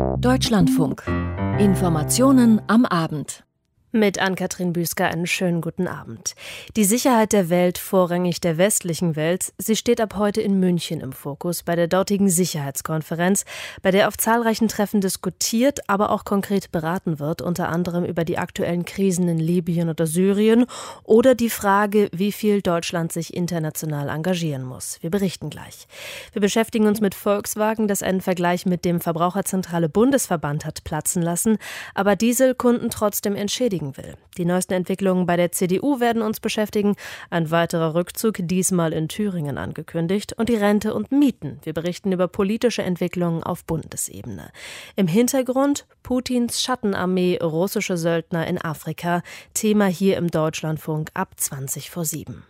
Deutschlandfunk. Informationen am Abend. Mit Ann-Kathrin Büsker einen schönen guten Abend. Die Sicherheit der Welt, vorrangig der westlichen Welt, sie steht ab heute in München im Fokus bei der dortigen Sicherheitskonferenz, bei der auf zahlreichen Treffen diskutiert, aber auch konkret beraten wird, unter anderem über die aktuellen Krisen in Libyen oder Syrien oder die Frage, wie viel Deutschland sich international engagieren muss. Wir berichten gleich. Wir beschäftigen uns mit Volkswagen, das einen Vergleich mit dem Verbraucherzentrale Bundesverband hat platzen lassen, aber Dieselkunden trotzdem entschädigen will. Die neuesten Entwicklungen bei der CDU werden uns beschäftigen. Ein weiterer Rückzug, diesmal in Thüringen angekündigt. Und die Rente und Mieten. Wir berichten über politische Entwicklungen auf Bundesebene. Im Hintergrund Putins Schattenarmee, russische Söldner in Afrika. Thema hier im Deutschlandfunk ab 7:20.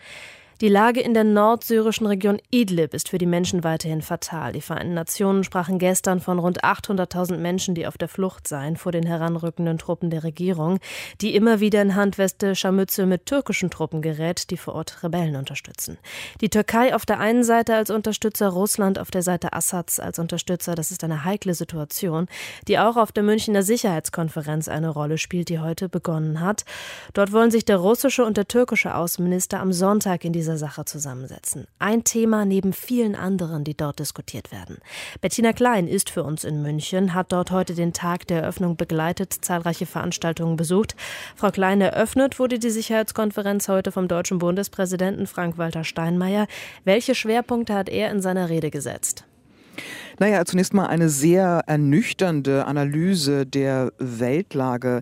Die Lage in der nordsyrischen Region Idlib ist für die Menschen weiterhin fatal. Die Vereinten Nationen sprachen gestern von rund 800.000 Menschen, die auf der Flucht seien vor den heranrückenden Truppen der Regierung, die immer wieder in handfeste Scharmützel mit türkischen Truppen gerät, die vor Ort Rebellen unterstützen. Die Türkei auf der einen Seite als Unterstützer, Russland auf der Seite Assads als Unterstützer. Das ist eine heikle Situation, die auch auf der Münchner Sicherheitskonferenz eine Rolle spielt, die heute begonnen hat. Dort wollen sich der russische und der türkische Außenminister am Sonntag in dieser Sache zusammensetzen. Ein Thema neben vielen anderen, die dort diskutiert werden. Bettina Klein ist für uns in München, hat dort heute den Tag der Eröffnung begleitet, zahlreiche Veranstaltungen besucht. Frau Klein, eröffnet wurde die Sicherheitskonferenz heute vom deutschen Bundespräsidenten Frank-Walter Steinmeier. Welche Schwerpunkte hat er in seiner Rede gesetzt? Naja, zunächst mal eine sehr ernüchternde Analyse der Weltlage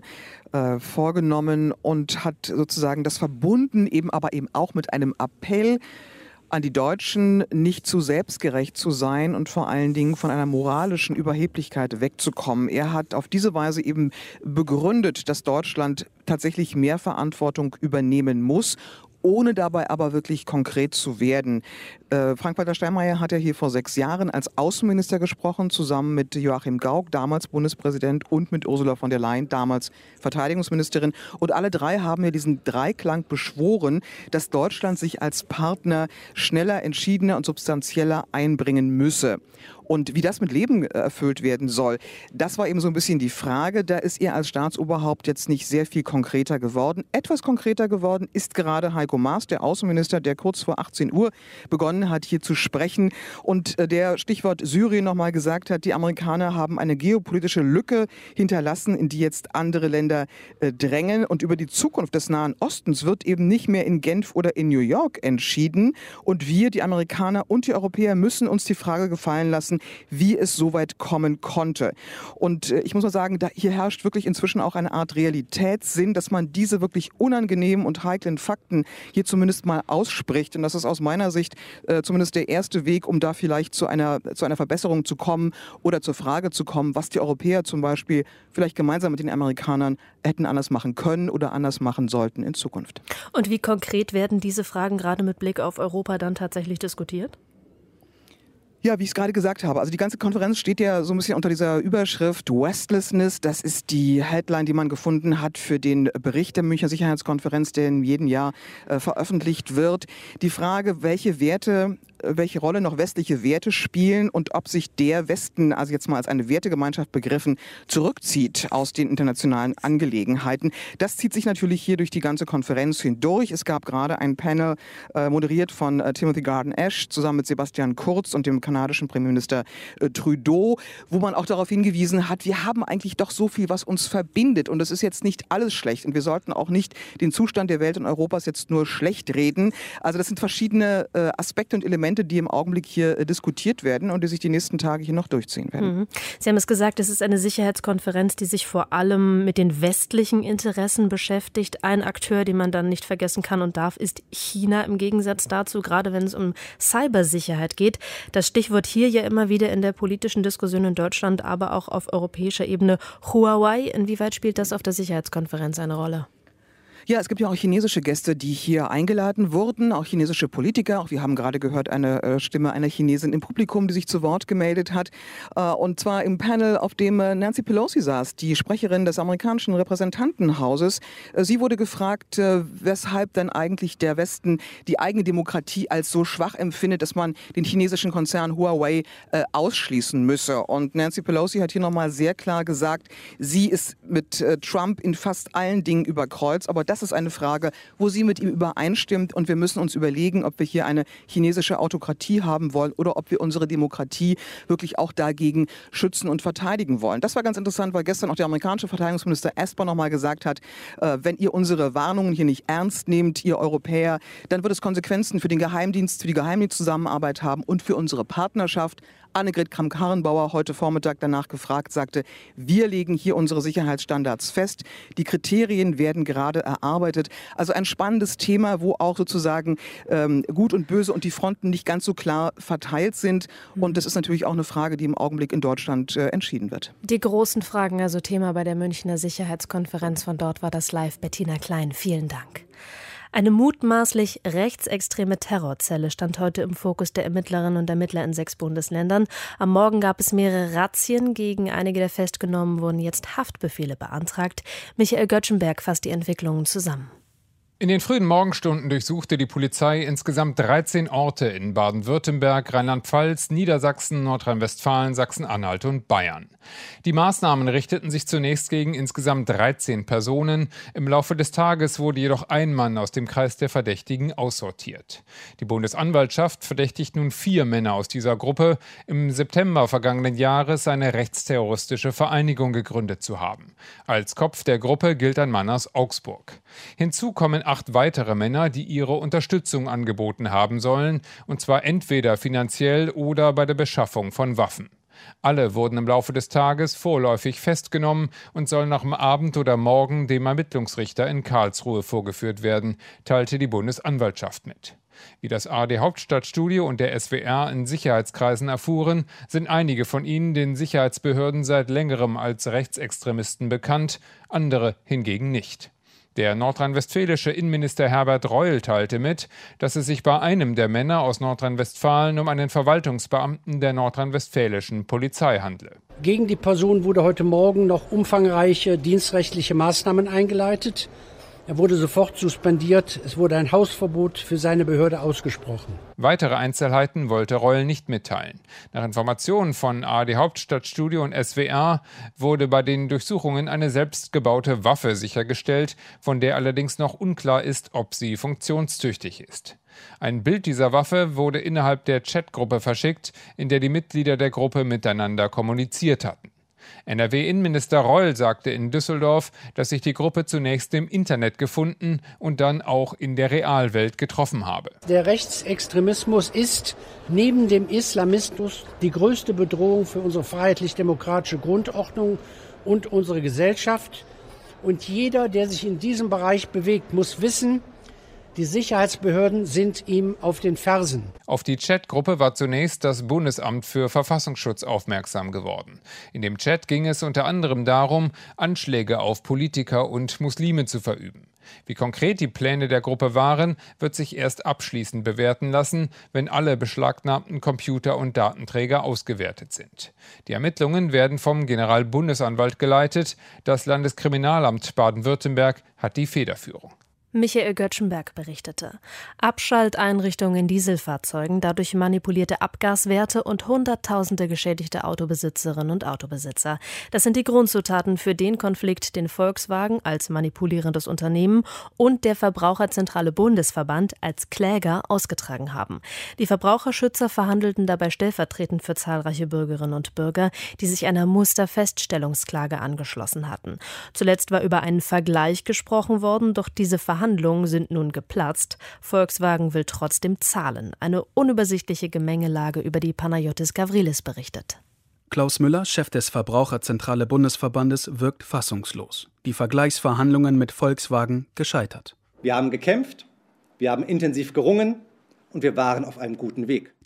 vorgenommen und hat sozusagen das verbunden, aber eben auch mit einem Appell an die Deutschen, nicht zu selbstgerecht zu sein und vor allen Dingen von einer moralischen Überheblichkeit wegzukommen. Er hat auf diese Weise eben begründet, dass Deutschland tatsächlich mehr Verantwortung übernehmen muss, ohne dabei aber wirklich konkret zu werden. Frank-Walter Steinmeier hat ja hier vor 6 Jahren als Außenminister gesprochen, zusammen mit Joachim Gauck, damals Bundespräsident, und mit Ursula von der Leyen, damals Verteidigungsministerin. Und alle drei haben ja diesen Dreiklang beschworen, dass Deutschland sich als Partner schneller, entschiedener und substanzieller einbringen müsse. Und wie das mit Leben erfüllt werden soll, das war eben so ein bisschen die Frage. Da ist er als Staatsoberhaupt jetzt nicht sehr viel konkreter geworden. Etwas konkreter geworden ist gerade Heiko Maas, der Außenminister, der kurz vor 18 Uhr begonnen hat, hier zu sprechen und der Stichwort Syrien nochmal gesagt hat, die Amerikaner haben eine geopolitische Lücke hinterlassen, in die jetzt andere Länder drängen. Und über die Zukunft des Nahen Ostens wird eben nicht mehr in Genf oder in New York entschieden. Und wir, die Amerikaner und die Europäer, müssen uns die Frage gefallen lassen, wie es so weit kommen konnte. Und ich muss mal sagen, hier herrscht wirklich inzwischen auch eine Art Realitätssinn, dass man diese wirklich unangenehmen und heiklen Fakten hier zumindest mal ausspricht. Und das ist aus meiner Sicht zumindest der erste Weg, um da vielleicht zu einer Verbesserung zu kommen oder zur Frage zu kommen, was die Europäer zum Beispiel vielleicht gemeinsam mit den Amerikanern hätten anders machen können oder anders machen sollten in Zukunft. Und wie konkret werden diese Fragen gerade mit Blick auf Europa dann tatsächlich diskutiert? Ja, wie ich es gerade gesagt habe, also die ganze Konferenz steht ja so ein bisschen unter dieser Überschrift Restlessness. Das ist die Headline, die man gefunden hat für den Bericht der Münchner Sicherheitskonferenz, der in jedem Jahr veröffentlicht wird. Die Frage, welche Rolle noch westliche Werte spielen und ob sich der Westen, also jetzt mal als eine Wertegemeinschaft begriffen, zurückzieht aus den internationalen Angelegenheiten. Das zieht sich natürlich hier durch die ganze Konferenz hindurch. Es gab gerade ein Panel moderiert von Timothy Garton-Ash zusammen mit Sebastian Kurz und dem kanadischen Premierminister Trudeau, wo man auch darauf hingewiesen hat, wir haben eigentlich doch so viel, was uns verbindet, und es ist jetzt nicht alles schlecht und wir sollten auch nicht den Zustand der Welt und Europas jetzt nur schlecht reden. Also das sind verschiedene Aspekte und Elemente, die im Augenblick hier diskutiert werden und die sich die nächsten Tage hier noch durchziehen werden. Sie haben es gesagt, es ist eine Sicherheitskonferenz, die sich vor allem mit den westlichen Interessen beschäftigt. Ein Akteur, den man dann nicht vergessen kann und darf, ist China im Gegensatz dazu, gerade wenn es um Cybersicherheit geht. Das Stichwort hier ja immer wieder in der politischen Diskussion in Deutschland, aber auch auf europäischer Ebene. Huawei, inwieweit spielt das auf der Sicherheitskonferenz eine Rolle? Ja, es gibt ja auch chinesische Gäste, die hier eingeladen wurden, auch chinesische Politiker. Auch wir haben gerade gehört, eine Stimme einer Chinesin im Publikum, die sich zu Wort gemeldet hat. Und zwar im Panel, auf dem Nancy Pelosi saß, die Sprecherin des amerikanischen Repräsentantenhauses. Sie wurde gefragt, weshalb denn eigentlich der Westen die eigene Demokratie als so schwach empfindet, dass man den chinesischen Konzern Huawei ausschließen müsse. Und Nancy Pelosi hat hier nochmal sehr klar gesagt, sie ist mit Trump in fast allen Dingen überkreuzt, aber das ist eine Frage, wo sie mit ihm übereinstimmt und wir müssen uns überlegen, ob wir hier eine chinesische Autokratie haben wollen oder ob wir unsere Demokratie wirklich auch dagegen schützen und verteidigen wollen. Das war ganz interessant, weil gestern auch der amerikanische Verteidigungsminister Esper nochmal gesagt hat, wenn ihr unsere Warnungen hier nicht ernst nehmt, ihr Europäer, dann wird es Konsequenzen für den Geheimdienst, für die Geheimdienstzusammenarbeit haben und für unsere Partnerschaft. Annegret Kramp-Karrenbauer, heute Vormittag danach gefragt, sagte, wir legen hier unsere Sicherheitsstandards fest. Die Kriterien werden gerade erarbeitet. Also ein spannendes Thema, wo auch sozusagen Gut und Böse und die Fronten nicht ganz so klar verteilt sind. Und das ist natürlich auch eine Frage, die im Augenblick in Deutschland entschieden wird. Die großen Fragen, also Thema bei der Münchner Sicherheitskonferenz. Von dort war das live. Bettina Klein, vielen Dank. Eine mutmaßlich rechtsextreme Terrorzelle stand heute im Fokus der Ermittlerinnen und Ermittler in 6 Bundesländern. Am Morgen gab es mehrere Razzien. Gegen einige der Festgenommenen wurden jetzt Haftbefehle beantragt. Michael Göttschenberg fasst die Entwicklungen zusammen. In den frühen Morgenstunden durchsuchte die Polizei insgesamt 13 Orte in Baden-Württemberg, Rheinland-Pfalz, Niedersachsen, Nordrhein-Westfalen, Sachsen-Anhalt und Bayern. Die Maßnahmen richteten sich zunächst gegen insgesamt 13 Personen. Im Laufe des Tages wurde jedoch ein Mann aus dem Kreis der Verdächtigen aussortiert. Die Bundesanwaltschaft verdächtigt nun 4 Männer aus dieser Gruppe, im September vergangenen Jahres eine rechtsterroristische Vereinigung gegründet zu haben. Als Kopf der Gruppe gilt ein Mann aus Augsburg. Hinzu kommen 8 weitere Männer, die ihre Unterstützung angeboten haben sollen, und zwar entweder finanziell oder bei der Beschaffung von Waffen. Alle wurden im Laufe des Tages vorläufig festgenommen und sollen noch am Abend oder morgen dem Ermittlungsrichter in Karlsruhe vorgeführt werden, teilte die Bundesanwaltschaft mit. Wie das ARD Hauptstadtstudio und der SWR in Sicherheitskreisen erfuhren, sind einige von ihnen den Sicherheitsbehörden seit längerem als Rechtsextremisten bekannt, andere hingegen nicht. Der nordrhein-westfälische Innenminister Herbert Reul teilte mit, dass es sich bei einem der Männer aus Nordrhein-Westfalen um einen Verwaltungsbeamten der nordrhein-westfälischen Polizei handle. Gegen die Person wurde heute Morgen noch umfangreiche dienstrechtliche Maßnahmen eingeleitet. Er wurde sofort suspendiert. Es wurde ein Hausverbot für seine Behörde ausgesprochen. Weitere Einzelheiten wollte Reul nicht mitteilen. Nach Informationen von ARD Hauptstadtstudio und SWR wurde bei den Durchsuchungen eine selbstgebaute Waffe sichergestellt, von der allerdings noch unklar ist, ob sie funktionstüchtig ist. Ein Bild dieser Waffe wurde innerhalb der Chatgruppe verschickt, in der die Mitglieder der Gruppe miteinander kommuniziert hatten. NRW-Innenminister Reul sagte in Düsseldorf, dass sich die Gruppe zunächst im Internet gefunden und dann auch in der Realwelt getroffen habe. Der Rechtsextremismus ist neben dem Islamismus die größte Bedrohung für unsere freiheitlich-demokratische Grundordnung und unsere Gesellschaft. Und jeder, der sich in diesem Bereich bewegt, muss wissen, die Sicherheitsbehörden sind ihm auf den Fersen. Auf die Chatgruppe war zunächst das Bundesamt für Verfassungsschutz aufmerksam geworden. In dem Chat ging es unter anderem darum, Anschläge auf Politiker und Muslime zu verüben. Wie konkret die Pläne der Gruppe waren, wird sich erst abschließend bewerten lassen, wenn alle beschlagnahmten Computer und Datenträger ausgewertet sind. Die Ermittlungen werden vom Generalbundesanwalt geleitet. Das Landeskriminalamt Baden-Württemberg hat die Federführung. Michael Göttschenberg berichtete. Abschalteinrichtungen in Dieselfahrzeugen, dadurch manipulierte Abgaswerte und Hunderttausende geschädigte Autobesitzerinnen und Autobesitzer. Das sind die Grundzutaten für den Konflikt, den Volkswagen als manipulierendes Unternehmen und der Verbraucherzentrale Bundesverband als Kläger ausgetragen haben. Die Verbraucherschützer verhandelten dabei stellvertretend für zahlreiche Bürgerinnen und Bürger, die sich einer Musterfeststellungsklage angeschlossen hatten. Zuletzt war über einen Vergleich gesprochen worden, doch diese Verhandlungen sind nun geplatzt. Volkswagen will trotzdem zahlen. Eine unübersichtliche Gemengelage, über die Panayotis Gavrilis berichtet. Klaus Müller, Chef des Verbraucherzentrale Bundesverbandes, wirkt fassungslos. Die Vergleichsverhandlungen mit Volkswagen gescheitert. Wir haben gekämpft, wir haben intensiv gerungen und wir waren auf einem guten Weg.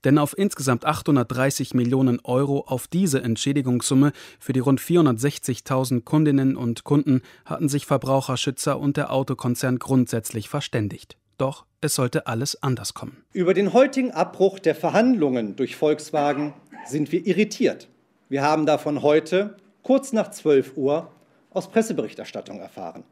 Denn auf insgesamt 830 Millionen Euro auf diese Entschädigungssumme für die rund 460.000 Kundinnen und Kunden hatten sich Verbraucherschützer und der Autokonzern grundsätzlich verständigt. Doch es sollte alles anders kommen. Über den heutigen Abbruch der Verhandlungen durch Volkswagen sind wir irritiert. Wir haben davon heute, kurz nach 12 Uhr, aus Presseberichterstattung erfahren.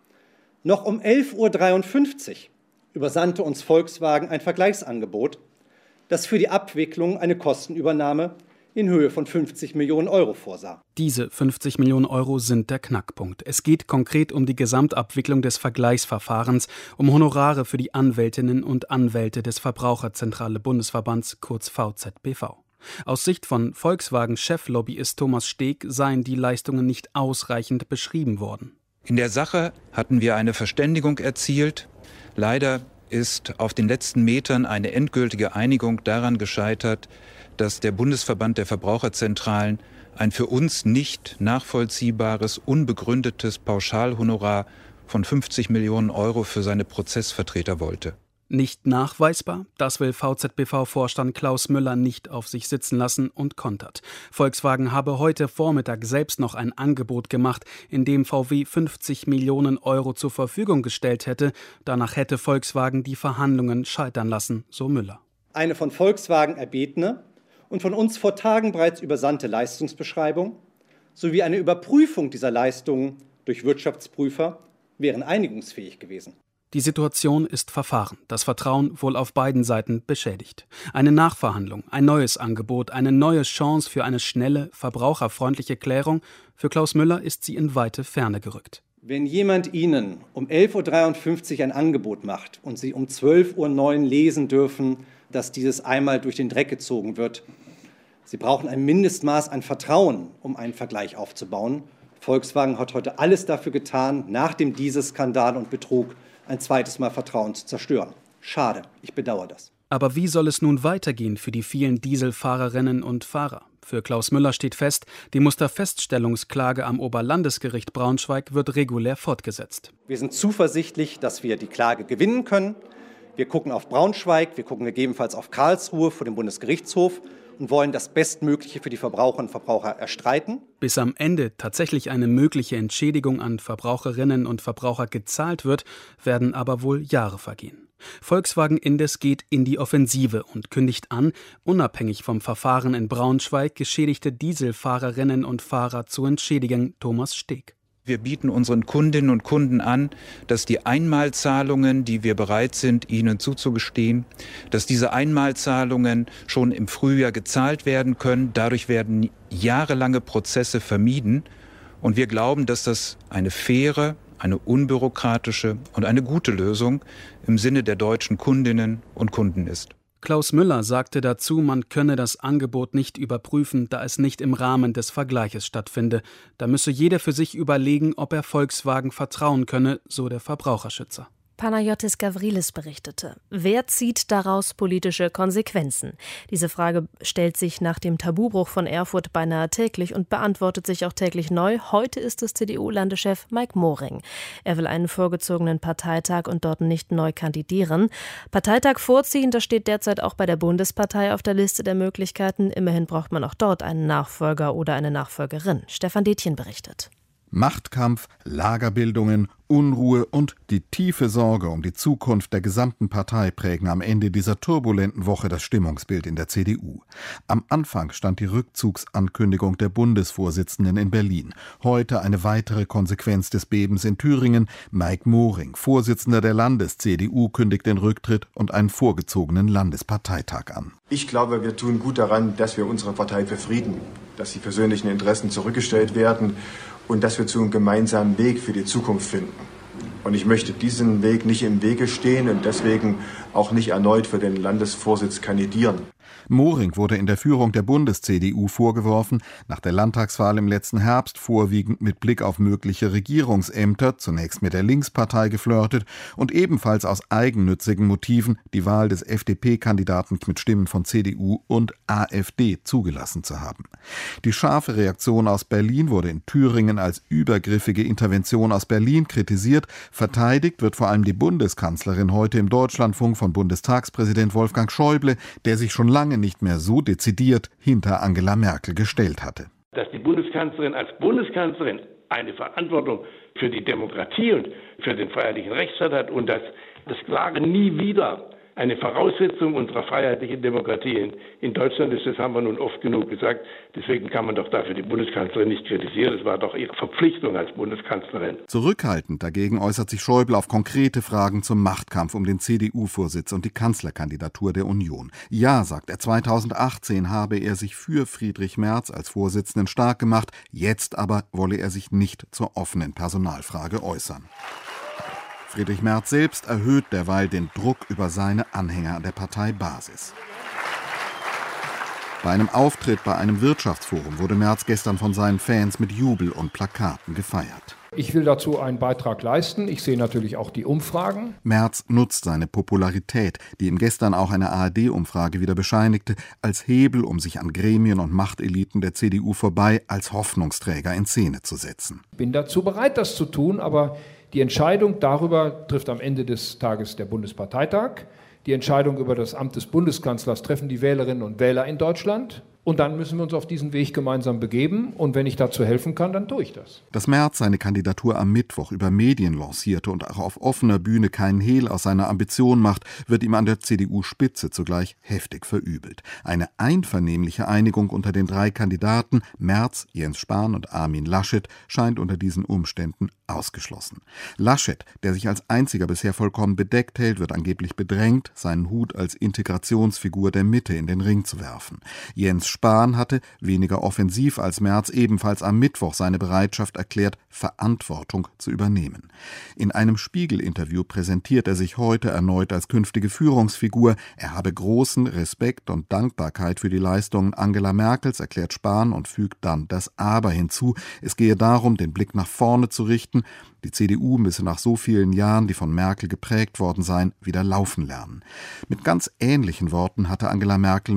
Noch um 11.53 Uhr übersandte uns Volkswagen ein Vergleichsangebot, das für die Abwicklung eine Kostenübernahme in Höhe von 50 Millionen Euro vorsah. Diese 50 Millionen Euro sind der Knackpunkt. Es geht konkret um die Gesamtabwicklung des Vergleichsverfahrens, um Honorare für die Anwältinnen und Anwälte des Verbraucherzentrale Bundesverbands, kurz VZBV. Aus Sicht von Volkswagen-Cheflobbyist Thomas Steg seien die Leistungen nicht ausreichend beschrieben worden. In der Sache hatten wir eine Verständigung erzielt. Leider ist auf den letzten Metern eine endgültige Einigung daran gescheitert, dass der Bundesverband der Verbraucherzentralen ein für uns nicht nachvollziehbares, unbegründetes Pauschalhonorar von 50 Millionen Euro für seine Prozessvertreter wollte. Nicht nachweisbar, das will VZBV-Vorstand Klaus Müller nicht auf sich sitzen lassen und kontert. Volkswagen habe heute Vormittag selbst noch ein Angebot gemacht, in dem VW 50 Millionen Euro zur Verfügung gestellt hätte. Danach hätte Volkswagen die Verhandlungen scheitern lassen, so Müller. Eine von Volkswagen erbetene und von uns vor Tagen bereits übersandte Leistungsbeschreibung sowie eine Überprüfung dieser Leistungen durch Wirtschaftsprüfer wären einigungsfähig gewesen. Die Situation ist verfahren, das Vertrauen wohl auf beiden Seiten beschädigt. Eine Nachverhandlung, ein neues Angebot, eine neue Chance für eine schnelle, verbraucherfreundliche Klärung. Für Klaus Müller ist sie in weite Ferne gerückt. Wenn jemand Ihnen um 11.53 Uhr ein Angebot macht und Sie um 12.09 Uhr lesen dürfen, dass dieses einmal durch den Dreck gezogen wird, Sie brauchen ein Mindestmaß an Vertrauen, um einen Vergleich aufzubauen. Volkswagen hat heute alles dafür getan, nach dem Dieselskandal und Betrug ein zweites Mal Vertrauen zu zerstören. Schade, ich bedauere das. Aber wie soll es nun weitergehen für die vielen Dieselfahrerinnen und Fahrer? Für Klaus Müller steht fest, die Musterfeststellungsklage am Oberlandesgericht Braunschweig wird regulär fortgesetzt. Wir sind zuversichtlich, dass wir die Klage gewinnen können. Wir gucken auf Braunschweig, wir gucken gegebenenfalls auf Karlsruhe vor dem Bundesgerichtshof und wollen das Bestmögliche für die Verbraucherinnen und Verbraucher erstreiten. Bis am Ende tatsächlich eine mögliche Entschädigung an Verbraucherinnen und Verbraucher gezahlt wird, werden aber wohl Jahre vergehen. Volkswagen Indes geht in die Offensive und kündigt an, unabhängig vom Verfahren in Braunschweig geschädigte Dieselfahrerinnen und Fahrer zu entschädigen, Thomas Steg. Wir bieten unseren Kundinnen und Kunden an, dass die Einmalzahlungen, die wir bereit sind, ihnen zuzugestehen, dass diese Einmalzahlungen schon im Frühjahr gezahlt werden können. Dadurch werden jahrelange Prozesse vermieden. Und wir glauben, dass das eine faire, eine unbürokratische und eine gute Lösung im Sinne der deutschen Kundinnen und Kunden ist. Klaus Müller sagte dazu, man könne das Angebot nicht überprüfen, da es nicht im Rahmen des Vergleiches stattfinde. Da müsse jeder für sich überlegen, ob er Volkswagen vertrauen könne, so der Verbraucherschützer. Panagiotis Gavrilis berichtete. Wer zieht daraus politische Konsequenzen? Diese Frage stellt sich nach dem Tabubruch von Erfurt beinahe täglich und beantwortet sich auch täglich neu. Heute ist es CDU-Landeschef Mike Moring. Er will einen vorgezogenen Parteitag und dort nicht neu kandidieren. Parteitag vorziehen, das steht derzeit auch bei der Bundespartei auf der Liste der Möglichkeiten. Immerhin braucht man auch dort einen Nachfolger oder eine Nachfolgerin. Stefan Detjen berichtet. Machtkampf, Lagerbildungen, Unruhe und die tiefe Sorge um die Zukunft der gesamten Partei prägen am Ende dieser turbulenten Woche das Stimmungsbild in der CDU. Am Anfang stand die Rückzugsankündigung der Bundesvorsitzenden in Berlin. Heute eine weitere Konsequenz des Bebens in Thüringen. Mike Moring, Vorsitzender der Landes-CDU, kündigt den Rücktritt und einen vorgezogenen Landesparteitag an. Ich glaube, wir tun gut daran, dass wir unsere Partei befrieden, dass die persönlichen Interessen zurückgestellt werden und dass wir zu einem gemeinsamen Weg für die Zukunft finden. Und ich möchte diesen Weg nicht im Wege stehen und deswegen auch nicht erneut für den Landesvorsitz kandidieren. Moring wurde in der Führung der Bundes-CDU vorgeworfen, nach der Landtagswahl im letzten Herbst vorwiegend mit Blick auf mögliche Regierungsämter, zunächst mit der Linkspartei geflirtet und ebenfalls aus eigennützigen Motiven die Wahl des FDP-Kandidaten mit Stimmen von CDU und AfD zugelassen zu haben. Die scharfe Reaktion aus Berlin wurde in Thüringen als übergriffige Intervention aus Berlin kritisiert. Verteidigt wird vor allem die Bundeskanzlerin heute im Deutschlandfunk von Bundestagspräsident Wolfgang Schäuble, der sich schon lange lange nicht mehr so dezidiert hinter Angela Merkel gestellt hatte. Dass die Bundeskanzlerin als Bundeskanzlerin eine Verantwortung für die Demokratie und für den freiheitlichen Rechtsstaat hat und dass das klare Nie wieder eine Voraussetzung unserer freiheitlichen Demokratie in Deutschland ist, das haben wir nun oft genug gesagt. Deswegen kann man doch dafür die Bundeskanzlerin nicht kritisieren. Es war doch ihre Verpflichtung als Bundeskanzlerin. Zurückhaltend dagegen äußert sich Schäuble auf konkrete Fragen zum Machtkampf um den CDU-Vorsitz und die Kanzlerkandidatur der Union. Ja, sagt er, 2018 habe er sich für Friedrich Merz als Vorsitzenden stark gemacht. Jetzt aber wolle er sich nicht zur offenen Personalfrage äußern. Friedrich Merz selbst erhöht derweil den Druck über seine Anhänger an der Parteibasis. Bei einem Auftritt bei einem Wirtschaftsforum wurde Merz gestern von seinen Fans mit Jubel und Plakaten gefeiert. Ich will dazu einen Beitrag leisten. Ich sehe natürlich auch die Umfragen. Merz nutzt seine Popularität, die ihm gestern auch eine ARD-Umfrage wieder bescheinigte, als Hebel, um sich an Gremien und Machteliten der CDU vorbei als Hoffnungsträger in Szene zu setzen. Ich bin dazu bereit, das zu tun, aber die Entscheidung darüber trifft am Ende des Tages der Bundesparteitag. Die Entscheidung über das Amt des Bundeskanzlers treffen die Wählerinnen und Wähler in Deutschland. Und dann müssen wir uns auf diesen Weg gemeinsam begeben. Und wenn ich dazu helfen kann, dann tue ich das. Dass Merz seine Kandidatur am Mittwoch über Medien lancierte und auch auf offener Bühne keinen Hehl aus seiner Ambition macht, wird ihm an der CDU-Spitze zugleich heftig verübelt. Eine einvernehmliche Einigung unter den 3 Kandidaten, Merz, Jens Spahn und Armin Laschet, scheint unter diesen Umständen ausgeschlossen. Laschet, der sich als einziger bisher vollkommen bedeckt hält, wird angeblich bedrängt, seinen Hut als Integrationsfigur der Mitte in den Ring zu werfen. Jens Spahn hatte, weniger offensiv als Merz, ebenfalls am Mittwoch seine Bereitschaft erklärt, Verantwortung zu übernehmen. In einem Spiegel-Interview präsentiert er sich heute erneut als künftige Führungsfigur. Er habe großen Respekt und Dankbarkeit für die Leistungen Angela Merkels, erklärt Spahn und fügt dann das Aber hinzu. Es gehe darum, den Blick nach vorne zu richten. Die CDU müsse nach so vielen Jahren, die von Merkel geprägt worden seien, wieder laufen lernen. Mit ganz ähnlichen Worten hatte Angela Merkel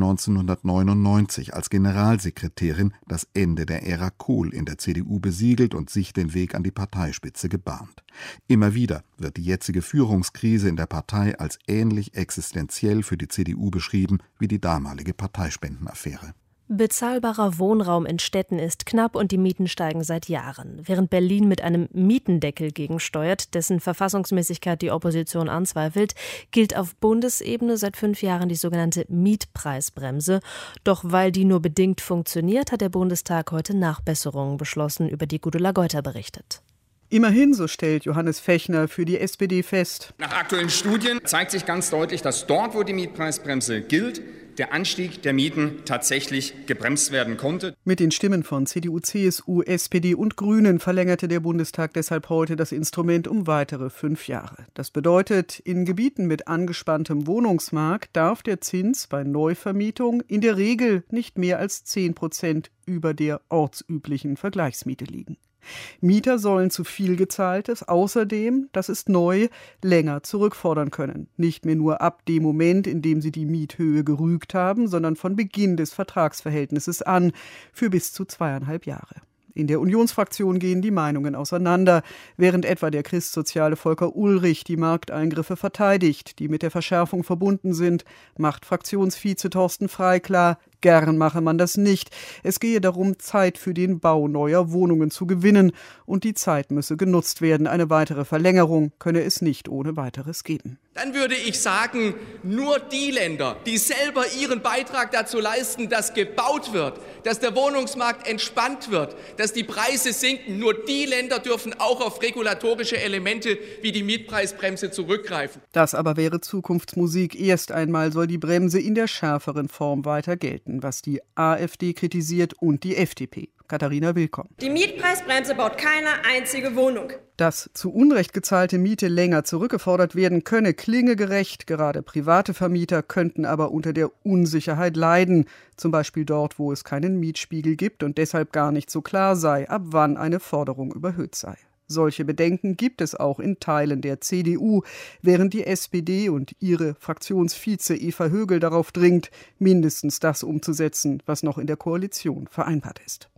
1999 als Generalsekretärin das Ende der Ära Kohl in der CDU besiegelt und sich den Weg an die Parteispitze gebahnt. Immer wieder wird die jetzige Führungskrise in der Partei als ähnlich existenziell für die CDU beschrieben wie die damalige Parteispendenaffäre. Bezahlbarer Wohnraum in Städten ist knapp und die Mieten steigen seit Jahren. Während Berlin mit einem Mietendeckel gegensteuert, dessen Verfassungsmäßigkeit die Opposition anzweifelt, gilt auf Bundesebene seit 5 Jahren die sogenannte Mietpreisbremse. Doch weil die nur bedingt funktioniert, hat der Bundestag heute Nachbesserungen beschlossen, über die Gudula Geuter berichtet. Immerhin, so stellt Johannes Fechner für die SPD fest. Nach aktuellen Studien zeigt sich ganz deutlich, dass dort, wo die Mietpreisbremse gilt, der Anstieg der Mieten tatsächlich gebremst werden konnte. Mit den Stimmen von CDU, CSU, SPD und Grünen verlängerte der Bundestag deshalb heute das Instrument um weitere 5 Jahre. Das bedeutet, in Gebieten mit angespanntem Wohnungsmarkt darf der Zins bei Neuvermietung in der Regel nicht mehr als 10% über der ortsüblichen Vergleichsmiete liegen. Mieter sollen zu viel Gezahltes außerdem, das ist neu, länger zurückfordern können. Nicht mehr nur ab dem Moment, in dem sie die Miethöhe gerügt haben, sondern von Beginn des Vertragsverhältnisses an, für bis zu 2,5 Jahre. In der Unionsfraktion gehen die Meinungen auseinander, während etwa der christsoziale Volker Ullrich die Markteingriffe verteidigt, die mit der Verschärfung verbunden sind, macht Fraktionsvize Thorsten Frey klar, gern mache man das nicht. Es gehe darum, Zeit für den Bau neuer Wohnungen zu gewinnen und die Zeit müsse genutzt werden. Eine weitere Verlängerung könne es nicht ohne weiteres geben. Dann würde ich sagen, nur die Länder, die selber ihren Beitrag dazu leisten, dass gebaut wird, dass der Wohnungsmarkt entspannt wird, dass die Preise sinken, nur die Länder dürfen auch auf regulatorische Elemente wie die Mietpreisbremse zurückgreifen. Das aber wäre Zukunftsmusik. Erst einmal soll die Bremse in der schärferen Form weiter gelten, was die AfD kritisiert und die FDP. Katharina Willkomm. Die Mietpreisbremse baut keine einzige Wohnung. Dass zu Unrecht gezahlte Miete länger zurückgefordert werden könne, klinge gerecht. Gerade private Vermieter könnten aber unter der Unsicherheit leiden. Zum Beispiel dort, wo es keinen Mietspiegel gibt und deshalb gar nicht so klar sei, ab wann eine Forderung überhöht sei. Solche Bedenken gibt es auch in Teilen der CDU, während die SPD und ihre Fraktionsvize Eva Högel darauf dringt, mindestens das umzusetzen, was noch in der Koalition vereinbart ist.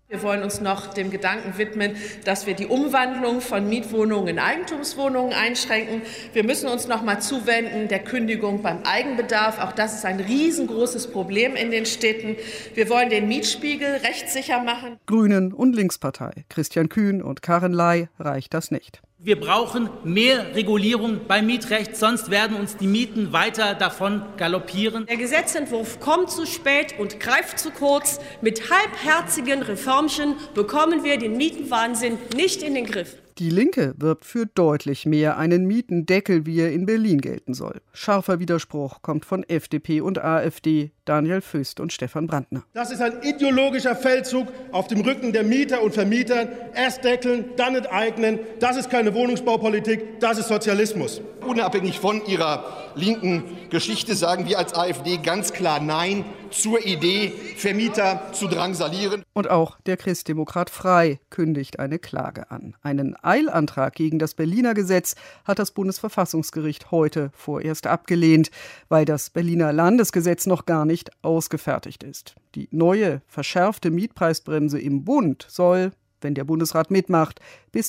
Wir wollen uns noch dem Gedanken widmen, dass wir die Umwandlung von Mietwohnungen in Eigentumswohnungen einschränken. Wir müssen uns noch mal zuwenden der Kündigung beim Eigenbedarf. Auch das ist ein riesengroßes Problem in den Städten. Wir wollen den Mietspiegel rechtssicher machen. Grünen und Linkspartei, Christian Kühn und Karin Ley, reicht das nicht. Wir brauchen mehr Regulierung beim Mietrecht, sonst werden uns die Mieten weiter davon galoppieren. Der Gesetzentwurf kommt zu spät und greift zu kurz. Mit halbherzigen Reformchen bekommen wir den Mietenwahnsinn nicht in den Griff. Die Linke wirbt für deutlich mehr einen Mietendeckel, wie er in Berlin gelten soll. Scharfer Widerspruch kommt von FDP und AfD, Daniel Füst und Stefan Brandner. Das ist ein ideologischer Feldzug auf dem Rücken der Mieter und Vermieter. Erst deckeln, dann enteignen. Das ist keine Wohnungsbaupolitik, das ist Sozialismus. Unabhängig von ihrer linken Geschichte sagen wir als AfD ganz klar Nein zur Idee, Vermieter zu drangsalieren. Und auch der Christdemokrat Frey kündigt eine Klage an. Einen Eilantrag gegen das Berliner Gesetz hat das Bundesverfassungsgericht heute vorerst abgelehnt, weil das Berliner Landesgesetz noch gar nicht ausgefertigt ist. Die neue, verschärfte Mietpreisbremse im Bund soll, wenn der Bundesrat mitmacht, bis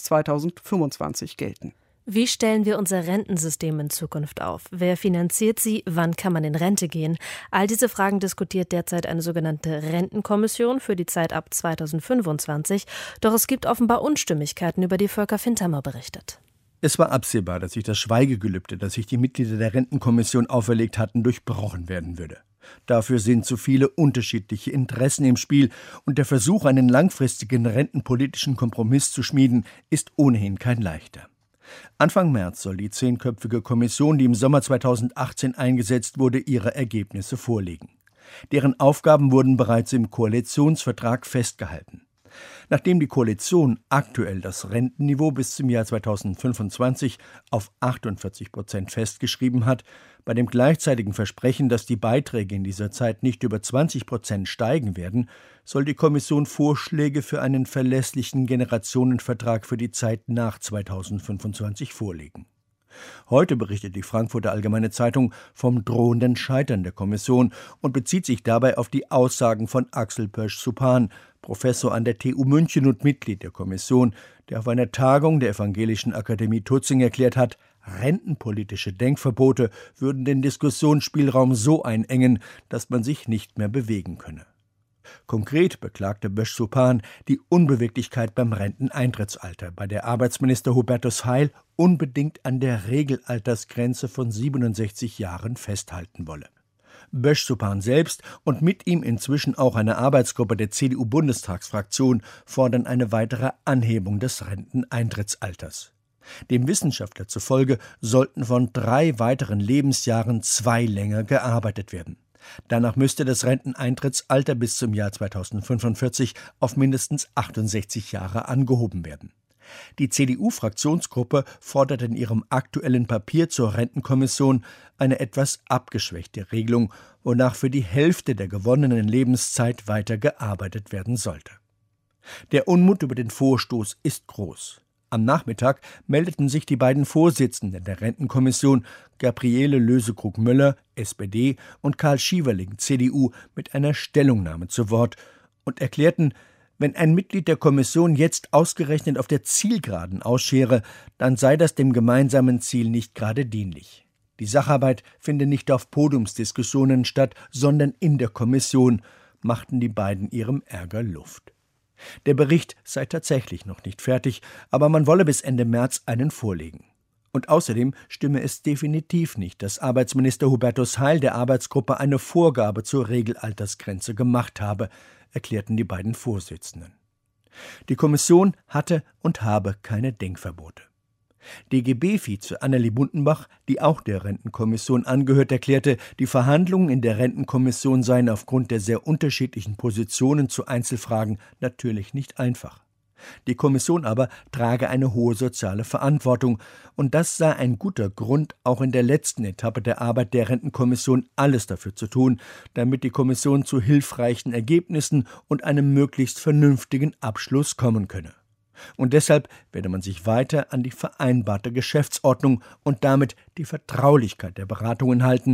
2025 gelten. Wie stellen wir unser Rentensystem in Zukunft auf? Wer finanziert sie? Wann kann man in Rente gehen? All diese Fragen diskutiert derzeit eine sogenannte Rentenkommission für die Zeit ab 2025. Doch es gibt offenbar Unstimmigkeiten, über die Volker Fintermer berichtet. Es war absehbar, dass sich das Schweigegelübde, das sich die Mitglieder der Rentenkommission auferlegt hatten, durchbrochen werden würde. Dafür sind zu viele unterschiedliche Interessen im Spiel und der Versuch, einen langfristigen rentenpolitischen Kompromiss zu schmieden, ist ohnehin kein leichter. Anfang März soll die 10-köpfige Kommission, die im Sommer 2018 eingesetzt wurde, ihre Ergebnisse vorlegen. Deren Aufgaben wurden bereits im Koalitionsvertrag festgehalten. Nachdem die Koalition aktuell das Rentenniveau bis zum Jahr 2025 auf 48% festgeschrieben hat, bei dem gleichzeitigen Versprechen, dass die Beiträge in dieser Zeit nicht über 20% steigen werden, soll die Kommission Vorschläge für einen verlässlichen Generationenvertrag für die Zeit nach 2025 vorlegen. Heute berichtet die Frankfurter Allgemeine Zeitung vom drohenden Scheitern der Kommission und bezieht sich dabei auf die Aussagen von Axel Pösch-Suppan, Professor an der TU München und Mitglied der Kommission, der auf einer Tagung der Evangelischen Akademie Tutzing erklärt hat, rentenpolitische Denkverbote würden den Diskussionsspielraum so einengen, dass man sich nicht mehr bewegen könne. Konkret beklagte Pösch-Suppan die Unbeweglichkeit beim Renteneintrittsalter, bei der Arbeitsminister Hubertus Heil unbedingt an der Regelaltersgrenze von 67 Jahren festhalten wolle. Pösch-Suppan selbst und mit ihm inzwischen auch eine Arbeitsgruppe der CDU-Bundestagsfraktion fordern eine weitere Anhebung des Renteneintrittsalters. Dem Wissenschaftler zufolge sollten von 3 weiteren Lebensjahren 2 länger gearbeitet werden. Danach müsste das Renteneintrittsalter bis zum Jahr 2045 auf mindestens 68 Jahre angehoben werden. Die CDU-Fraktionsgruppe fordert in ihrem aktuellen Papier zur Rentenkommission eine etwas abgeschwächte Regelung, wonach für die Hälfte der gewonnenen Lebenszeit weiter gearbeitet werden sollte. Der Unmut über den Vorstoß ist groß. Am Nachmittag meldeten sich die beiden Vorsitzenden der Rentenkommission, Gabriele Lösekrug-Möller, SPD, und Karl Schieverling, CDU, mit einer Stellungnahme zu Wort und erklärten, wenn ein Mitglied der Kommission jetzt ausgerechnet auf der Zielgeraden ausschere, dann sei das dem gemeinsamen Ziel nicht gerade dienlich. Die Sacharbeit finde nicht auf Podiumsdiskussionen statt, sondern in der Kommission, machten die beiden ihrem Ärger Luft. Der Bericht sei tatsächlich noch nicht fertig, aber man wolle bis Ende März einen vorlegen. Und außerdem stimme es definitiv nicht, dass Arbeitsminister Hubertus Heil der Arbeitsgruppe eine Vorgabe zur Regelaltersgrenze gemacht habe, erklärten die beiden Vorsitzenden. Die Kommission hatte und habe keine Denkverbote. DGB-Vize Anneli Bundenbach, die auch der Rentenkommission angehört, erklärte, die Verhandlungen in der Rentenkommission seien aufgrund der sehr unterschiedlichen Positionen zu Einzelfragen natürlich nicht einfach. Die Kommission aber trage eine hohe soziale Verantwortung, und das sei ein guter Grund, auch in der letzten Etappe der Arbeit der Rentenkommission alles dafür zu tun, damit die Kommission zu hilfreichen Ergebnissen und einem möglichst vernünftigen Abschluss kommen könne. Und deshalb werde man sich weiter an die vereinbarte Geschäftsordnung und damit die Vertraulichkeit der Beratungen halten,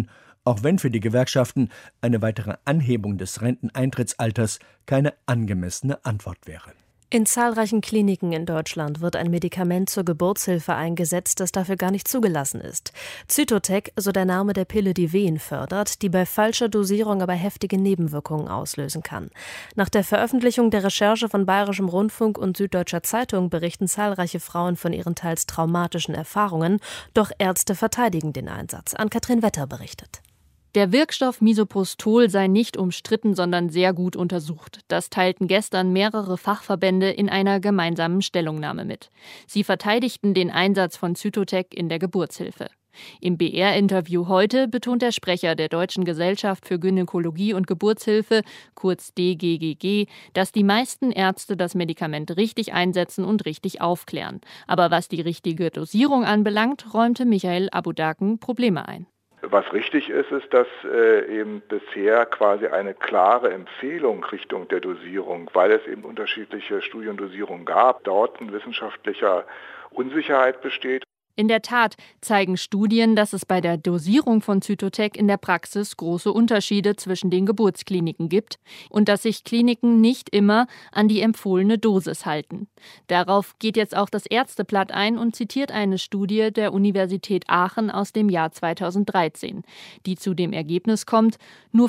auch wenn für die Gewerkschaften eine weitere Anhebung des Renteneintrittsalters keine angemessene Antwort wäre. In zahlreichen Kliniken in Deutschland wird ein Medikament zur Geburtshilfe eingesetzt, das dafür gar nicht zugelassen ist. Zytotec, so der Name der Pille, die Wehen fördert, die bei falscher Dosierung aber heftige Nebenwirkungen auslösen kann. Nach der Veröffentlichung der Recherche von Bayerischem Rundfunk und Süddeutscher Zeitung berichten zahlreiche Frauen von ihren teils traumatischen Erfahrungen, doch Ärzte verteidigen den Einsatz. Ann-Kathrin Wetter berichtet. Der Wirkstoff Misoprostol sei nicht umstritten, sondern sehr gut untersucht. Das teilten gestern mehrere Fachverbände in einer gemeinsamen Stellungnahme mit. Sie verteidigten den Einsatz von Zytotec in der Geburtshilfe. Im BR-Interview heute betont der Sprecher der Deutschen Gesellschaft für Gynäkologie und Geburtshilfe, kurz DGGG, dass die meisten Ärzte das Medikament richtig einsetzen und richtig aufklären. Aber was die richtige Dosierung anbelangt, räumte Michael Abudaken Probleme ein. Was richtig ist, ist, dass eben bisher quasi eine klare Empfehlung Richtung der Dosierung, weil es eben unterschiedliche Studiendosierungen gab, dort eine wissenschaftliche Unsicherheit besteht. In der Tat zeigen Studien, dass es bei der Dosierung von Zytotec in der Praxis große Unterschiede zwischen den Geburtskliniken gibt und dass sich Kliniken nicht immer an die empfohlene Dosis halten. Darauf geht jetzt auch das Ärzteblatt ein und zitiert eine Studie der Universität Aachen aus dem Jahr 2013, die zu dem Ergebnis kommt, nur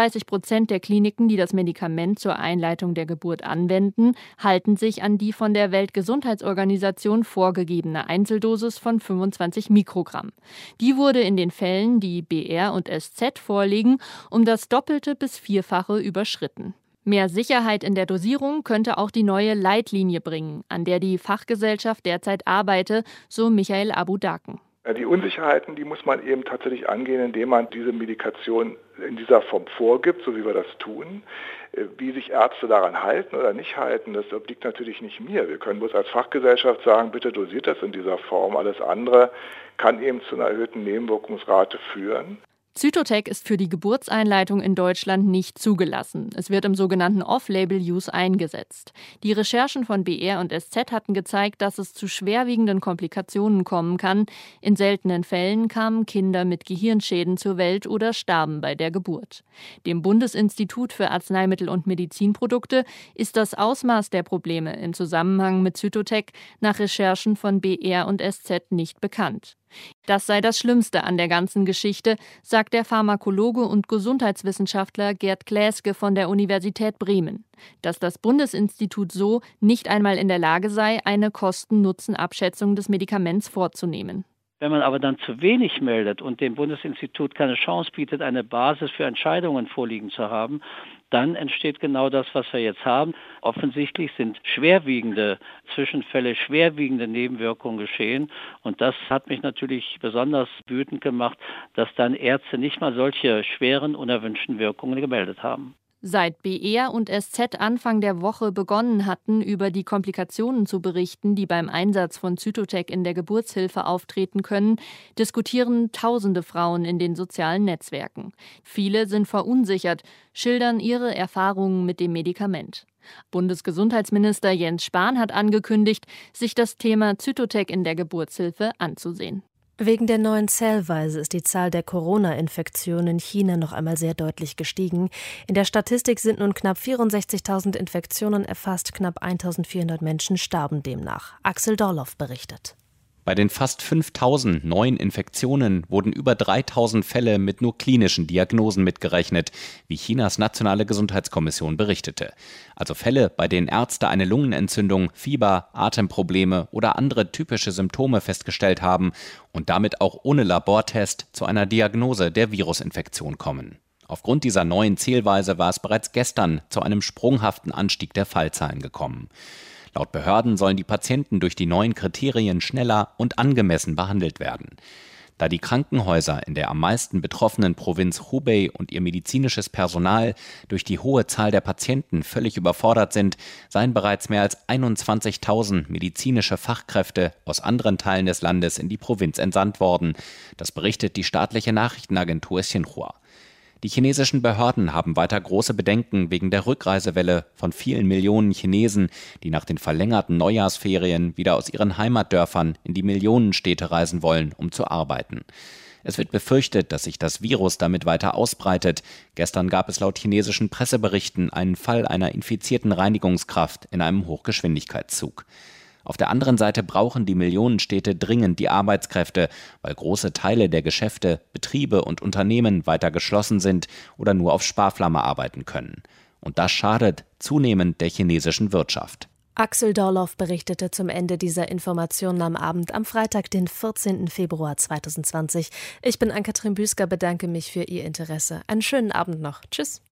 35% der Kliniken, die das Medikament zur Einleitung der Geburt anwenden, halten sich an die von der Weltgesundheitsorganisation vorgegebene Einzeldosis von 25 Mikrogramm. Die wurde in den Fällen, die BR und SZ vorliegen, um das Doppelte bis Vierfache überschritten. Mehr Sicherheit in der Dosierung könnte auch die neue Leitlinie bringen, an der die Fachgesellschaft derzeit arbeite, so Michael Abudaken. Die Unsicherheiten, die muss man eben tatsächlich angehen, indem man diese Medikation in dieser Form vorgibt, so wie wir das tun. Wie sich Ärzte daran halten oder nicht halten, das obliegt natürlich nicht mir. Wir können bloß als Fachgesellschaft sagen, bitte dosiert das in dieser Form. Alles andere kann eben zu einer erhöhten Nebenwirkungsrate führen. Zytotec ist für die Geburtseinleitung in Deutschland nicht zugelassen. Es wird im sogenannten Off-Label-Use eingesetzt. Die Recherchen von BR und SZ hatten gezeigt, dass es zu schwerwiegenden Komplikationen kommen kann. In seltenen Fällen kamen Kinder mit Gehirnschäden zur Welt oder starben bei der Geburt. Dem Bundesinstitut für Arzneimittel und Medizinprodukte ist das Ausmaß der Probleme im Zusammenhang mit Zytotec nach Recherchen von BR und SZ nicht bekannt. Das sei das Schlimmste an der ganzen Geschichte, sagt der Pharmakologe und Gesundheitswissenschaftler Gerd Gläske von der Universität Bremen. Dass das Bundesinstitut so nicht einmal in der Lage sei, eine Kosten-Nutzen-Abschätzung des Medikaments vorzunehmen. Wenn man aber dann zu wenig meldet und dem Bundesinstitut keine Chance bietet, eine Basis für Entscheidungen vorliegen zu haben, dann entsteht genau das, was wir jetzt haben. Offensichtlich sind schwerwiegende Zwischenfälle, schwerwiegende Nebenwirkungen geschehen. Und das hat mich natürlich besonders wütend gemacht, dass dann Ärzte nicht mal solche schweren, unerwünschten Wirkungen gemeldet haben. Seit BR und SZ Anfang der Woche begonnen hatten, über die Komplikationen zu berichten, die beim Einsatz von Zytotec in der Geburtshilfe auftreten können, diskutieren tausende Frauen in den sozialen Netzwerken. Viele sind verunsichert, schildern ihre Erfahrungen mit dem Medikament. Bundesgesundheitsminister Jens Spahn hat angekündigt, sich das Thema Zytotec in der Geburtshilfe anzusehen. Wegen der neuen Zählweise ist die Zahl der Corona-Infektionen in China noch einmal sehr deutlich gestiegen. In der Statistik sind nun knapp 64.000 Infektionen erfasst, knapp 1.400 Menschen starben demnach. Axel Dorloff berichtet. Bei den fast 5.000 neuen Infektionen wurden über 3.000 Fälle mit nur klinischen Diagnosen mitgerechnet, wie Chinas Nationale Gesundheitskommission berichtete. Also Fälle, bei denen Ärzte eine Lungenentzündung, Fieber, Atemprobleme oder andere typische Symptome festgestellt haben und damit auch ohne Labortest zu einer Diagnose der Virusinfektion kommen. Aufgrund dieser neuen Zählweise war es bereits gestern zu einem sprunghaften Anstieg der Fallzahlen gekommen. Laut Behörden sollen die Patienten durch die neuen Kriterien schneller und angemessen behandelt werden. Da die Krankenhäuser in der am meisten betroffenen Provinz Hubei und ihr medizinisches Personal durch die hohe Zahl der Patienten völlig überfordert sind, seien bereits mehr als 21.000 medizinische Fachkräfte aus anderen Teilen des Landes in die Provinz entsandt worden. Das berichtet die staatliche Nachrichtenagentur Xinhua. Die chinesischen Behörden haben weiter große Bedenken wegen der Rückreisewelle von vielen Millionen Chinesen, die nach den verlängerten Neujahrsferien wieder aus ihren Heimatdörfern in die Millionenstädte reisen wollen, um zu arbeiten. Es wird befürchtet, dass sich das Virus damit weiter ausbreitet. Gestern gab es laut chinesischen Presseberichten einen Fall einer infizierten Reinigungskraft in einem Hochgeschwindigkeitszug. Auf der anderen Seite brauchen die Millionenstädte dringend die Arbeitskräfte, weil große Teile der Geschäfte, Betriebe und Unternehmen weiter geschlossen sind oder nur auf Sparflamme arbeiten können. Und das schadet zunehmend der chinesischen Wirtschaft. Axel Dorloff berichtete zum Ende dieser Informationen am Abend am Freitag, den 14. Februar 2020. Ich bin Ann-Kathrin Büsker, bedanke mich für Ihr Interesse. Einen schönen Abend noch. Tschüss.